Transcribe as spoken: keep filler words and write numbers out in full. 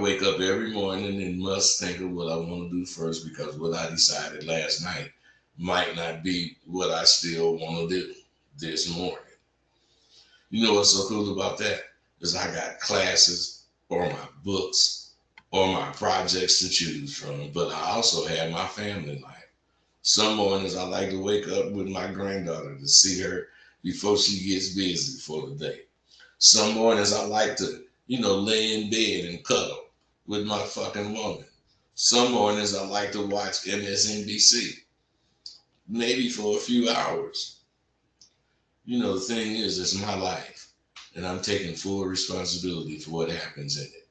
wake up every morning and must think of what I want to do first because what I decided last night might not be what I still want to do this morning. You know what's so cool about that? Is I got classes or my books or my projects to choose from, but I also have my family life. Some mornings I like to wake up with my granddaughter to see her before she gets busy for the day. Some mornings I like to, you know, lay in bed and cuddle with my fucking woman. Some mornings I like to watch M S N B C, maybe for a few hours. You know, the thing is, it's my life, and I'm taking full responsibility for what happens in it.